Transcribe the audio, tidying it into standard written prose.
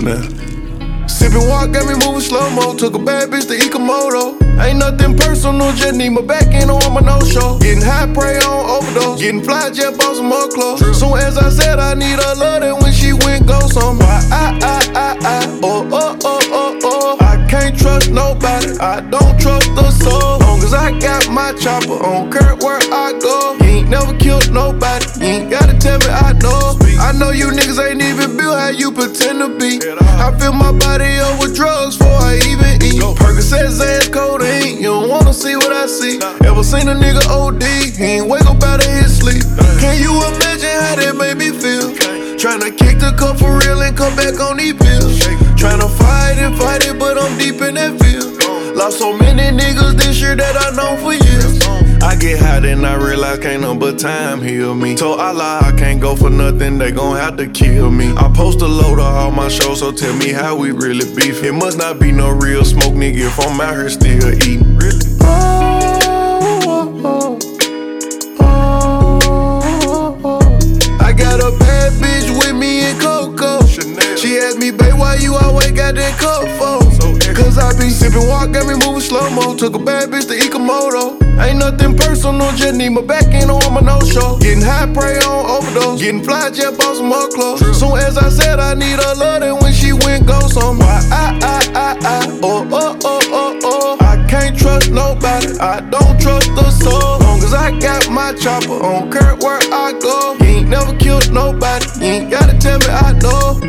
now. Sippin' walk got me moving slow-mo. Took a bad bitch to Ikamoto. Ain't nothing personal, just need my back end on my no-show. Getting high, pray on overdose. Getting fly, jet, bought some more clothes. Soon as I said I need her love, then when she went ghost on me. I can't trust nobody, I don't trust the soul. Long as I got my chopper on curb where I go. You ain't never killed nobody, you ain't gotta tell me I know. I know you niggas ain't even built how you pretend to be. I fill my body up with drugs before I even eat. Percocet, Xans, codeine, you don't wanna see what I see. Ever seen a nigga OD, he ain't wake up out of his sleep. Can you imagine how that made me feel? Tryna kick the cup for real and come back on these pills. Tryna fight it, but I'm deep in that field. Lost so many niggas this year that I know for years. I get high, then I realize can't no but time heal me. Told Allah I can't go for nothing, they gon' have to kill me. I post a load of all my shows, so tell me how we really beef. It must not be no real smoke, nigga, if I'm out here still eating. Really? I got a bad bitch with me in Coco. She asked me, babe, why you always got that cup for? Cause I be sippin' walk, got me moving slow-mo. Took a bad bitch to Ikamoto. Ain't nothing personal, just need my back end on my no-show. Getting high, pray on overdose. Getting fly, jet, bought some more clothes. Soon as I said I need her love, then when she went ghost on me. I can't trust nobody, I don't trust the soul. Long as I got my chopper on curb where I go. You ain't never killed nobody, you ain't gotta tell me I know.